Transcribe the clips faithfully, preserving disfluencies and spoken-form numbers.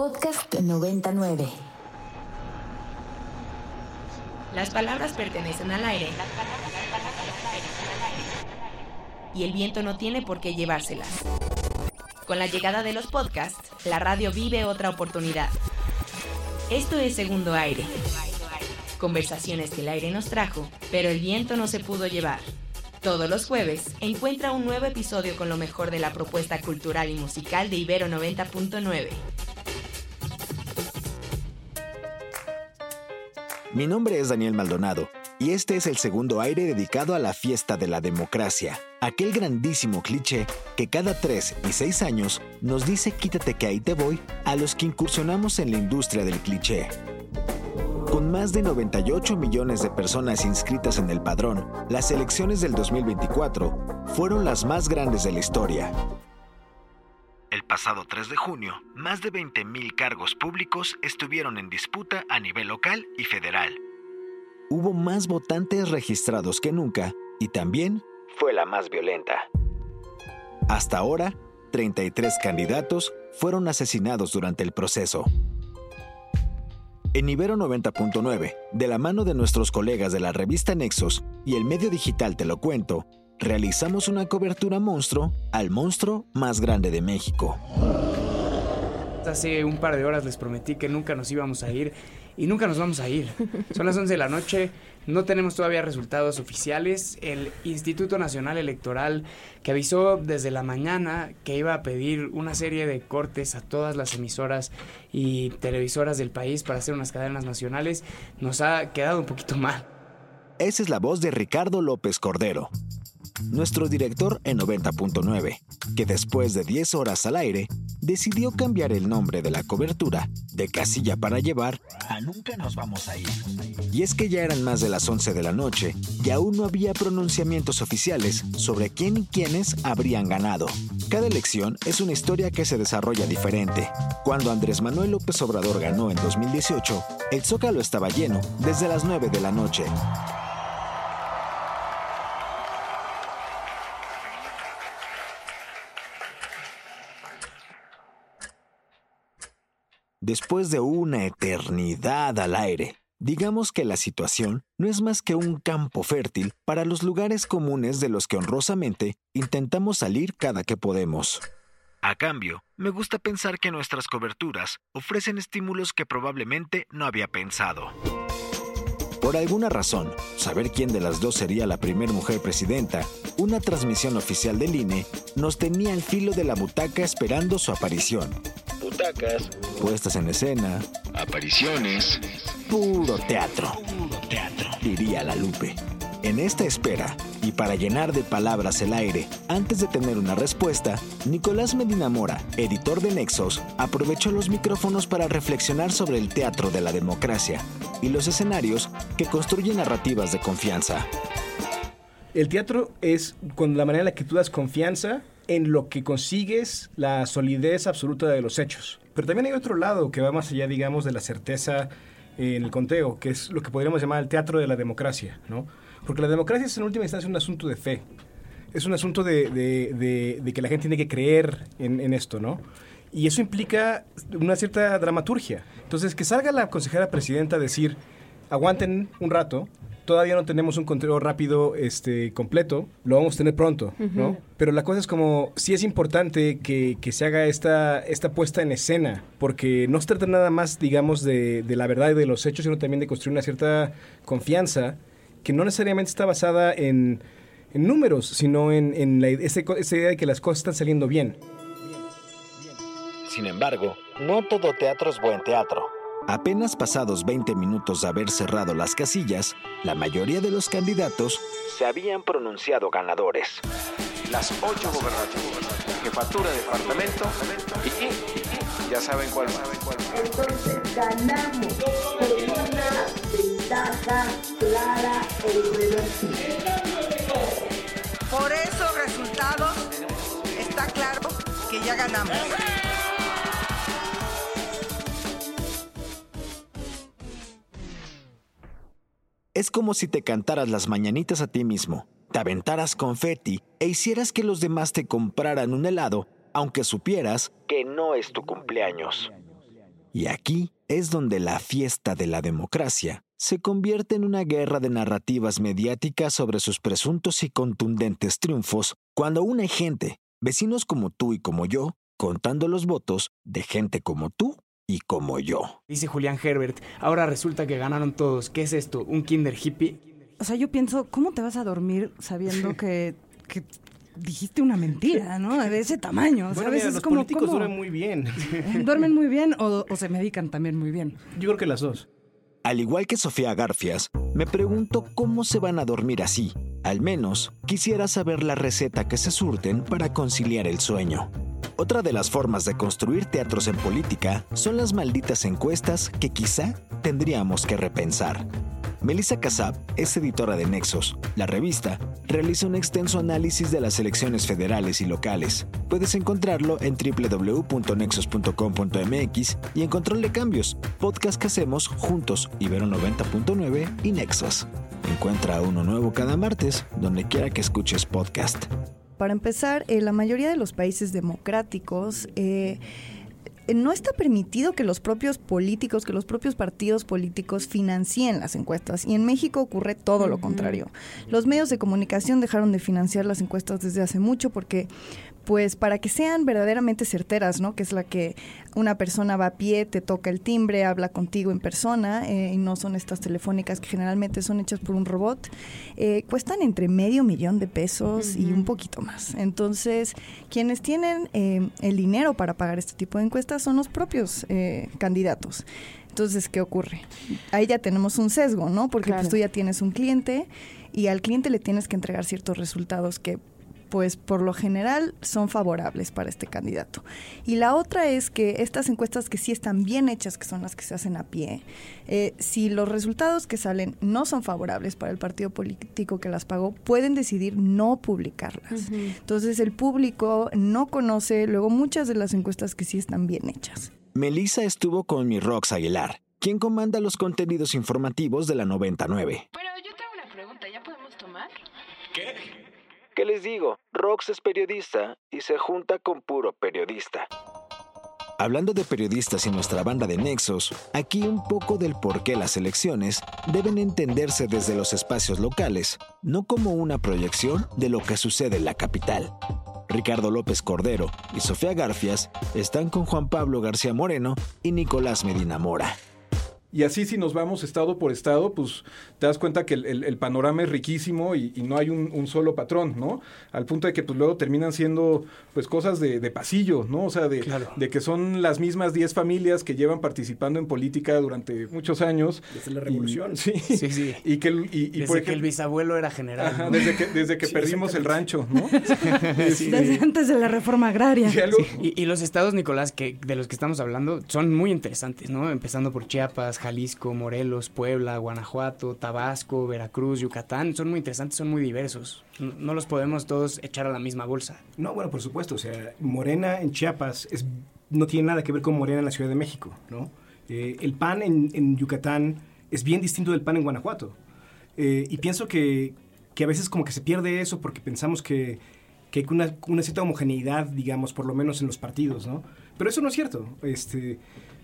Podcast noventa y nueve. Las palabras pertenecen al aire y el viento no tiene por qué llevárselas. Con la llegada de los podcasts, la radio vive otra oportunidad. Esto es Segundo Aire. Conversaciones que el aire nos trajo, pero el viento no se pudo llevar. Todos los jueves, encuentra un nuevo episodio con lo mejor de la propuesta cultural y musical de Ibero noventa punto nueve. Mi nombre es Daniel Maldonado y este es el Segundo Aire dedicado a la fiesta de la democracia, aquel grandísimo cliché que cada tres y seis años nos dice quítate que ahí te voy a los que incursionamos en la industria del cliché. Con más de noventa y ocho millones de personas inscritas en el padrón, las elecciones del dos mil veinticuatro fueron las más grandes de la historia. El pasado tres de junio, más de veinte mil cargos públicos estuvieron en disputa a nivel local y federal. Hubo más votantes registrados que nunca y también fue la más violenta. Hasta ahora, treinta y tres candidatos fueron asesinados durante el proceso. En Ibero noventa punto nueve, de la mano de nuestros colegas de la revista Nexos y el medio digital Te lo cuento, realizamos una cobertura monstruo al monstruo más grande de México. Hace un par de horas les prometí que nunca nos íbamos a ir y nunca nos vamos a ir. Son las once de la noche, no tenemos todavía resultados oficiales. El Instituto Nacional Electoral, que avisó desde la mañana que iba a pedir una serie de cortes a todas las emisoras y televisoras del país para hacer unas cadenas nacionales, nos ha quedado un poquito mal. Esa es la voz de Ricardo López Cordero, nuestro director en noventa punto nueve, que después de diez horas al aire, decidió cambiar el nombre de la cobertura de Casilla para Llevar a Nunca nos vamos a ir. Y es que ya eran más de las once de la noche y aún no había pronunciamientos oficiales sobre quién y quiénes habrían ganado. Cada elección es una historia que se desarrolla diferente. Cuando Andrés Manuel López Obrador ganó en dos mil dieciocho, el Zócalo estaba lleno desde las nueve de la noche. Después de una eternidad al aire, digamos que la situación no es más que un campo fértil para los lugares comunes de los que honrosamente intentamos salir cada que podemos. A cambio, me gusta pensar que nuestras coberturas ofrecen estímulos que probablemente no había pensado. Por alguna razón, saber quién de las dos sería la primera mujer presidenta, una transmisión oficial del I N E nos tenía al filo de la butaca esperando su aparición. Butacas, puestas en escena, apariciones, puro teatro, puro teatro, diría la Lupe. En esta espera, y para llenar de palabras el aire, antes de tener una respuesta, Nicolás Medina Mora, editor de Nexos, aprovechó los micrófonos para reflexionar sobre el teatro de la democracia y los escenarios que construyen narrativas de confianza. El teatro es con la manera en la que tú das confianza en lo que consigues la solidez absoluta de los hechos. Pero también hay otro lado que va más allá, digamos, de la certeza en el conteo, que es lo que podríamos llamar el teatro de la democracia, ¿no? Porque la democracia es en última instancia un asunto de fe. Es un asunto de, de, de, de que la gente tiene que creer en, en esto, ¿no? Y eso implica una cierta dramaturgia. Entonces, que salga la consejera presidenta a decir, aguanten un rato, todavía no tenemos un conteo rápido este, completo, lo vamos a tener pronto, ¿no? Uh-huh. Pero la cosa es como, sí es importante que, que se haga esta, esta puesta en escena, porque no se trata nada más, digamos, de, de la verdad y de los hechos, sino también de construir una cierta confianza que no necesariamente está basada en, en números, sino en, en la, ese, esa idea de que las cosas están saliendo bien. Sin embargo, no todo teatro es buen teatro. Apenas pasados veinte minutos de haber cerrado las casillas, la mayoría de los candidatos se habían pronunciado ganadores. Las ocho gobernaturas, jefatura de departamento y ya saben cuál más. Entonces ganamos por una ventaja clara e irreversible. Por esos resultados está claro que ya ganamos. Es como si te cantaras las mañanitas a ti mismo, te aventaras confeti e hicieras que los demás te compraran un helado, aunque supieras que no es tu cumpleaños. Y aquí es donde la fiesta de la democracia se convierte en una guerra de narrativas mediáticas sobre sus presuntos y contundentes triunfos, cuando aún hay gente, vecinos como tú y como yo, contando los votos de gente como tú y como yo. Dice Julián Herbert, ahora resulta que ganaron todos. ¿Qué es esto? ¿Un kinder hippie? O sea, yo pienso, ¿cómo te vas a dormir sabiendo que, que dijiste una mentira, ¿no? De ese tamaño, bueno, ¿sabes? mira, Es los como, políticos ¿cómo? duermen muy bien. ¿Duermen muy bien o, o se medican también muy bien? Yo creo que las dos. Al igual que Sofía Garfias, me pregunto cómo se van a dormir así. Al menos, quisiera saber la receta que se surten para conciliar el sueño. Otra de las formas de construir teatros en política son las malditas encuestas que quizá tendríamos que repensar. Melissa Casab es editora de Nexos. La revista realiza un extenso análisis de las elecciones federales y locales. Puedes encontrarlo en doble u doble u doble u punto nexos punto com punto m x y en Control de Cambios, podcast que hacemos juntos, Ibero noventa punto nueve y Nexos. Encuentra uno nuevo cada martes, donde quiera que escuches podcast. Para empezar, eh, la mayoría de los países democráticos eh, no está permitido que los propios políticos, que los propios partidos políticos financien las encuestas. Y en México ocurre todo lo contrario. Los medios de comunicación dejaron de financiar las encuestas desde hace mucho porque, pues, para que sean verdaderamente certeras, ¿no? Que es la que una persona va a pie, te toca el timbre, habla contigo en persona, eh, y no son estas telefónicas que generalmente son hechas por un robot, eh, cuestan entre medio millón de pesos uh-huh. y un poquito más. Entonces, quienes tienen eh, el dinero para pagar este tipo de encuestas son los propios eh, candidatos. Entonces, ¿qué ocurre? Ahí ya tenemos un sesgo, ¿no? Porque claro. pues, tú ya tienes un cliente y al cliente le tienes que entregar ciertos resultados que pues por lo general son favorables para este candidato. Y la otra es que estas encuestas que sí están bien hechas, que son las que se hacen a pie, eh, si los resultados que salen no son favorables para el partido político que las pagó, pueden decidir no publicarlas. Uh-huh. Entonces el público no conoce luego muchas de las encuestas que sí están bien hechas. Melissa estuvo con mi Rox Aguilar, quien comanda los contenidos informativos de la noventa y nueve. Pero yo tengo una pregunta, ¿ya podemos tomar? ¿Qué? ¿Qué les digo? Rox es periodista y se junta con puro periodista. Hablando de periodistas y nuestra banda de Nexos, aquí un poco del por qué las elecciones deben entenderse desde los espacios locales, no como una proyección de lo que sucede en la capital. Ricardo López Cordero y Sofía Garfias están con Juan Pablo García Moreno y Nicolás Medina Mora. Y así si nos vamos estado por estado, pues te das cuenta que el, el, el panorama es riquísimo y, y no hay un, un solo patrón, ¿no? Al punto de que pues luego terminan siendo pues cosas de, de pasillo, ¿no? O sea, de, claro. de que son las mismas diez familias que llevan participando en política durante muchos años. Desde la revolución. Y, sí, sí, sí. Y que, y, y desde por que el bisabuelo era general. Ajá, ¿no? Desde que, desde que sí, perdimos el rancho, ¿no? sí, desde sí. antes de la reforma agraria. Sí, algo... sí. Y, y los estados, Nicolás, que de los que estamos hablando, son muy interesantes, ¿no? Empezando por Chiapas, Jalisco, Morelos, Puebla, Guanajuato, Tabasco, Veracruz, Yucatán, son muy interesantes, son muy diversos. No, no los podemos todos echar a la misma bolsa. No, bueno, por supuesto, o sea, Morena en Chiapas es, no tiene nada que ver con Morena en la Ciudad de México, ¿no? Eh, el P A N en, en Yucatán es bien distinto del P A N en Guanajuato. Eh, y pienso que, que a veces como que se pierde eso porque pensamos que, que hay una, una cierta homogeneidad, digamos, por lo menos en los partidos, ¿no? Pero eso no es cierto. Este...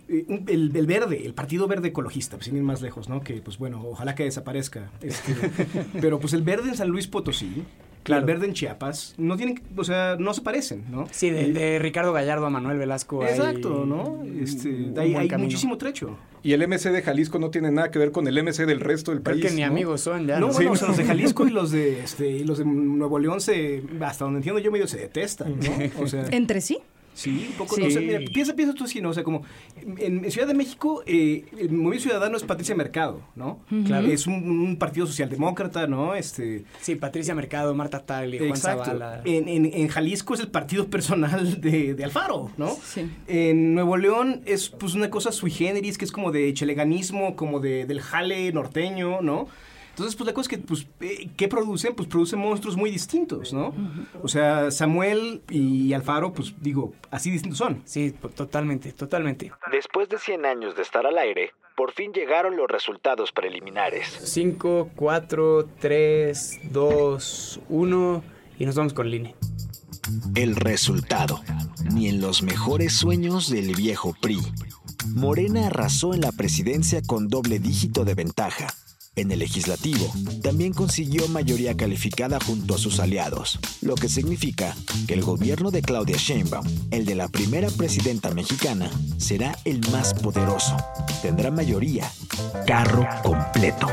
El, el verde, el Partido Verde Ecologista, pues sin ir más lejos, ¿no? Que, pues bueno, ojalá que desaparezca. Este, pero pues el verde en San Luis Potosí, claro. El verde en Chiapas, no tienen, o sea, no se parecen, ¿no? Sí, de, de Ricardo Gallardo a Manuel Velasco. Exacto, hay, ¿no? Este, hay hay muchísimo trecho. Y el M C de Jalisco no tiene nada que ver con el M C del resto del Creo país. que ni ¿no? amigos son ya. No, No, bueno, sí, o sea, los de Jalisco y los de, este, y los de Nuevo León, se, hasta donde entiendo yo, medio se detestan, ¿no? O sea, ¿entre sí? Sí, un poco. Sí. No, o sea, mira, piensa, piensa tú así, ¿no? O sea, como en, en Ciudad de México, eh, el Movimiento Ciudadano es Patricia Mercado, ¿no? Uh-huh. Claro. Es un, un partido socialdemócrata, ¿no? Este, sí, Patricia Mercado, Marta Tagle, Juan exacto. Zavala. En, en, en Jalisco es el partido personal de, de Alfaro, ¿no? Sí. En Nuevo León es pues una cosa sui generis, que es como de cheleganismo, como de, del jale norteño, ¿no? Entonces, pues la cosa es que, pues, eh, ¿qué producen? Pues producen monstruos muy distintos, ¿no? Uh-huh. O sea, Samuel y Alfaro, pues digo, así distintos son. Sí, totalmente, totalmente. Después de cien años de estar al aire, por fin llegaron los resultados preliminares. cinco, cuatro, tres, dos, uno y nos vamos con el I N E. El resultado, ni en los mejores sueños del viejo P R I. Morena arrasó en la presidencia con doble dígito de ventaja. En el legislativo, también consiguió mayoría calificada junto a sus aliados, lo que significa que el gobierno de Claudia Sheinbaum, el de la primera presidenta mexicana, será el más poderoso. Tendrá mayoría, carro completo.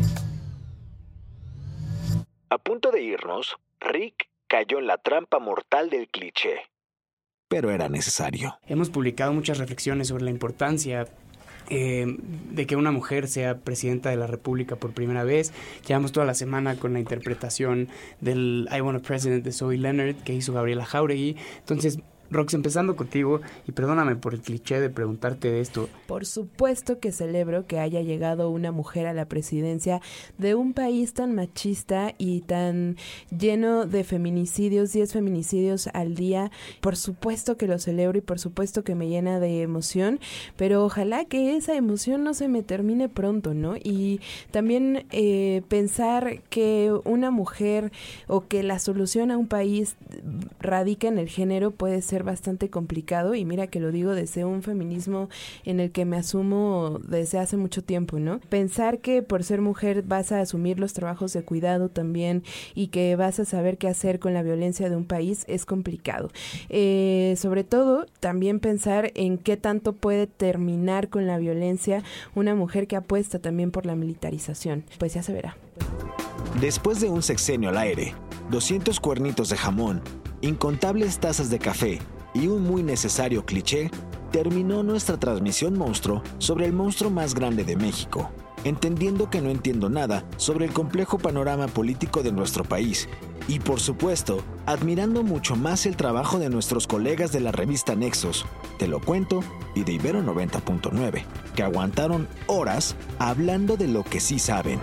A punto de irnos, Rick cayó en la trampa mortal del cliché. Pero era necesario. Hemos publicado muchas reflexiones sobre la importancia Eh, de que una mujer sea presidenta de la República por primera vez. Llevamos toda la semana con la interpretación del I Want a President de Zoe Leonard que hizo Gabriela Jauregui. Entonces, Rox, empezando contigo, y perdóname por el cliché de preguntarte de esto. Por supuesto que celebro que haya llegado una mujer a la presidencia de un país tan machista y tan lleno de feminicidios, diez feminicidios al día. Por supuesto que lo celebro y por supuesto que me llena de emoción, pero ojalá que esa emoción no se me termine pronto, ¿no? Y también eh, pensar que una mujer o que la solución a un país radica en el género puede ser bastante complicado, y mira que lo digo desde un feminismo en el que me asumo desde hace mucho tiempo, ¿no? Pensar que por ser mujer vas a asumir los trabajos de cuidado también y que vas a saber qué hacer con la violencia de un país es complicado. Eh, sobre todo, también pensar en qué tanto puede terminar con la violencia una mujer que apuesta también por la militarización. Pues ya se verá. Después de un sexenio al aire, doscientos cuernitos de jamón, incontables tazas de café y un muy necesario cliché, terminó nuestra transmisión monstruo sobre el monstruo más grande de México, entendiendo que no entiendo nada sobre el complejo panorama político de nuestro país y, por supuesto, admirando mucho más el trabajo de nuestros colegas de la revista Nexos, Te lo cuento y de Ibero noventa punto nueve, que aguantaron horas hablando de lo que sí saben.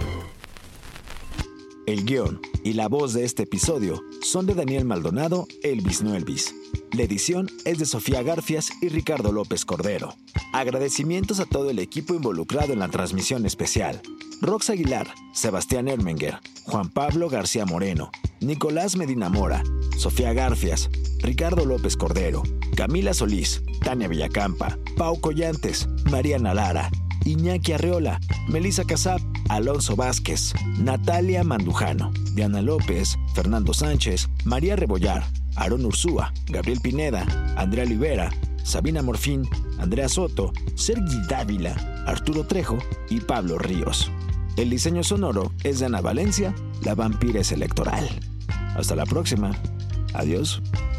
El guión y la voz de este episodio son de Daniel Maldonado, Elvis no Elvis. La edición es de Sofía Garfias y Ricardo López Cordero. Agradecimientos a todo el equipo involucrado en la transmisión especial. Rox Aguilar, Sebastián Ermenger, Juan Pablo García Moreno, Nicolás Medina Mora, Sofía Garfias, Ricardo López Cordero, Camila Solís, Tania Villacampa, Pau Collantes, Mariana Lara, Iñaki Arreola, Melissa Casab, Alonso Vázquez, Natalia Mandujano, Diana López, Fernando Sánchez, María Rebollar, Aarón Ursúa, Gabriel Pineda, Andrea Olivera, Sabina Morfín, Andrea Soto, Sergi Dávila, Arturo Trejo y Pablo Ríos. El diseño sonoro es de Ana Valencia, la vampira es electoral. Hasta la próxima. Adiós.